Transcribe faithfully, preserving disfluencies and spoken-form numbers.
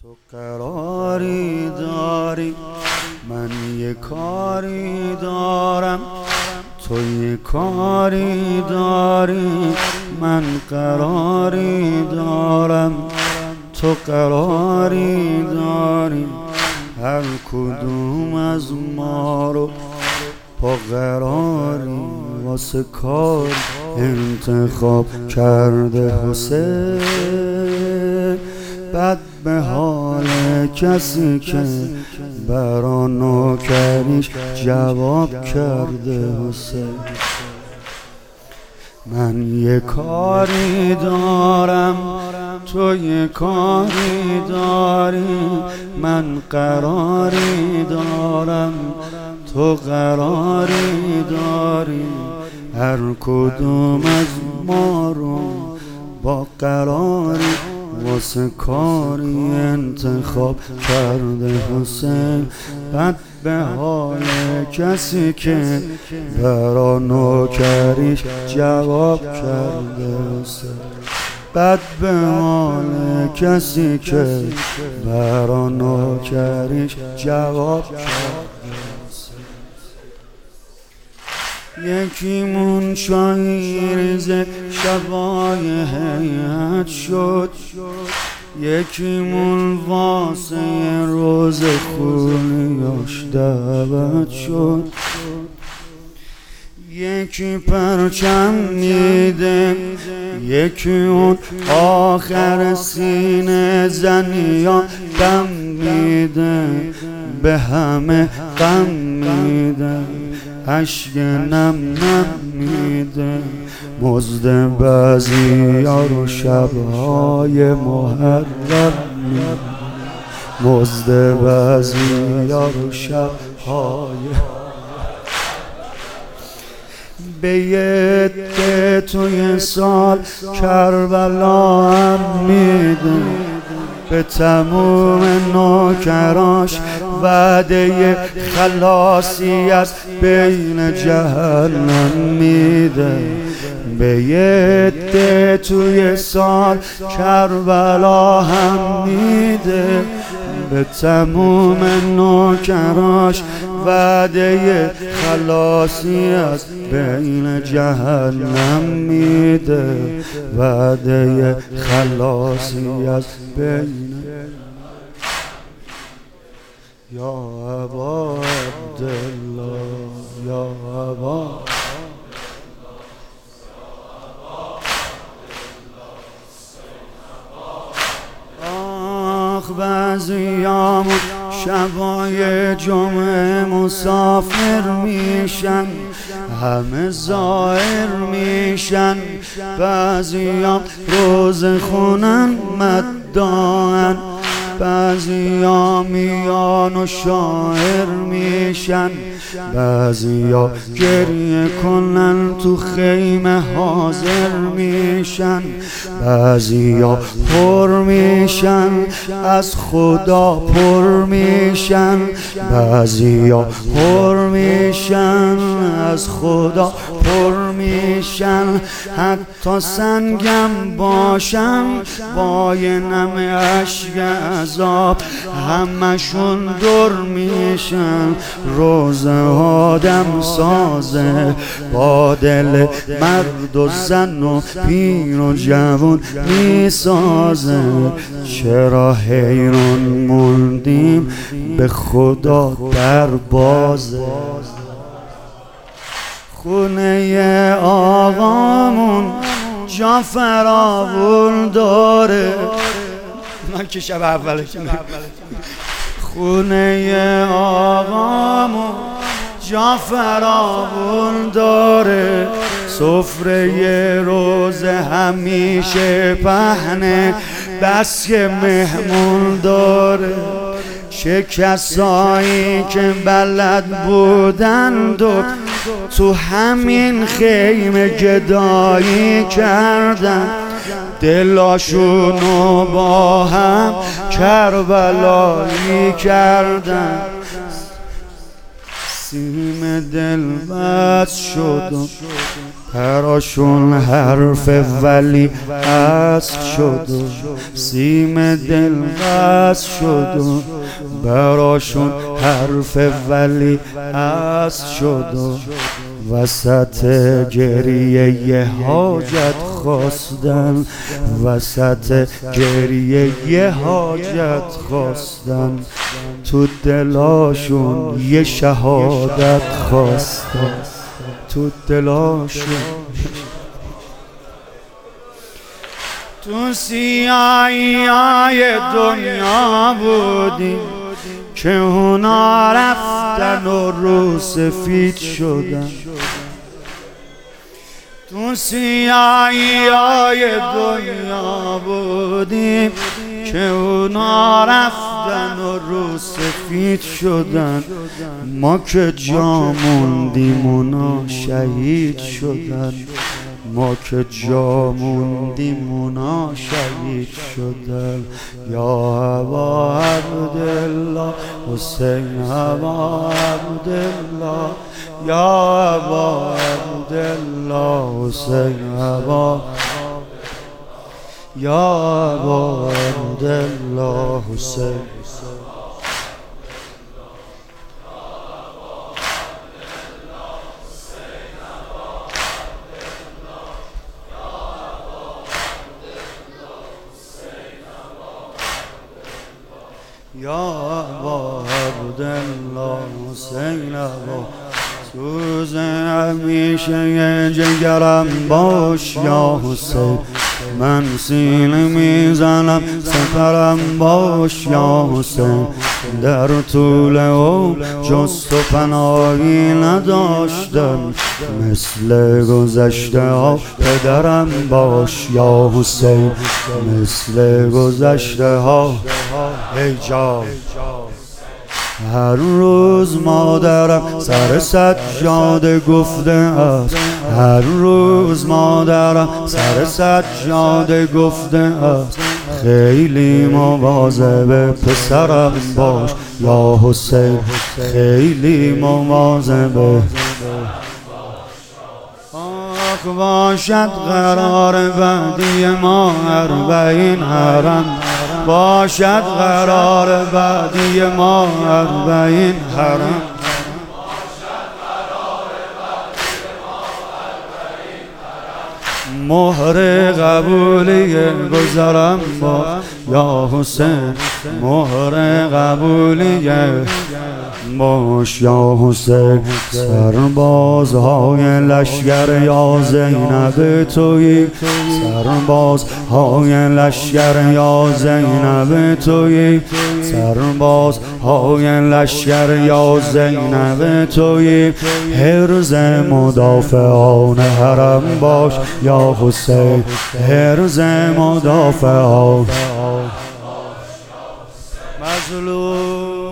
تو قراری داری، من یه کاری دارم. تو یه کاری داری، من قراری دارم. تو قراری داری، هر کدوم از ما رو با قراری واسه کار انتخاب کرده حسین. بد به حال کسی که برا نوکریش جواب کرده حسین. من یه کاری دارم، تو یه کاری داری، من قراری دارم، تو قراری داری. هر کدوم از ما رو با قراری واسه کاری انتخاب کرده حسین. بد به حال کسی که برا نوکریش جواب کرده حسین. بد به حال کسی که برا نوکریش جواب کرده حسین. یکیمون شاهیرزه شبای هیئت شد، یکیمون واسه روز خونیاش دعوت شد. یکی پرچم میده، یکی اون آخر سینه زنیا دم میده، به همه غم میده، عشق نم نم میده. مزد بعضیا رو شبهای محرم میده، مزد بعضیا رو شبهای. به یه عده توی سال کربلا هم میده، به تموم نوکراش وعده خلاصی از بین جهنم میده. به یه عده توی سال کربلا هم میده، به تموم نوکراش وعده خلاصی از بین جهنم میده، وعده خلاصی از بین. یا ابا عبدالله، یا ابا آخ بعضیامون شبای جمعه مسافر میشن، همه زائر میشن. بعضیام روز خونن مداعن، بعضیا میان و شاعر میشن، بعضیا گریه کنن تو خیمه حاضر میشن، بعضیا پر میشن از خدا پر میشن، بعضیا پر میشن از خدا پر میشن. حتی سنگم باشم با یه نم اشک عذاب، همشون دور میشن. روز آدم سازه با دل مرد و زن و پیر و جوون میسازه. چرا حیران موندیم به خدا در بازه. خونه آقامون جا فراوون داره، من که شب اوله خونه آقامون جا فراوون داره، سفره روز همیشه پهنه، بس که مهمون داره. چه کسایی که بلد بودند و تو همین خیمه گدایی کردن، دلاشونو با هم کربلایی کردن. سیم دل بس شد و براشون حرف ولی اصل شد و سیم دل قصد شد و براشون حرف ولی اصل شد و وسط گریه یه حاجت خواستن وسط گریه یه حاجت خواستن تو دلاشون یه شهادت خواستن تو دلاشون تو سیاهی های دنیا بودیم که اونا رفتن و رو سفید شدن تو سیاهی های دنیا بودیم که اونا رفتن و رو سفید شدن ما که جا موندیم اونا شهید شدن ما که جا موندیم اونا شهید شدن یا ابا عبدالله حسین ابا عبدالله یا ابا عبدالله حسین ابا یا ابا عبدالله حسین یا ابا عبدالله حسین ابا سوز همیشه جگرم باش یا حسین من سینه میزنم سپرم باش یا حسین در طول او جست و پناهی نداشتم مثل گذشته ها پدرم باش یا حسین مثل گذشته ها ای جان هر روز مادرم سر سجاده گفته است هر روز مادرم سر سجاده گفته است خیلی مواظب پسرم باش یا حسین خیلی مواظب آخ باشد قرار بعدی ما اربعین حرم باشد قرار بعدی ما اربعین حرم مهر قبولی گذرم با یا حسین مهر قبولی باش یا حسین سربازهای لشگر یا زینب تویی سربازهای لشگر یا زینب تویی سربازهای لشگر یا زینب تویی حرز مدافعان حرم باش یا حسین حرز مدافعان مظلوم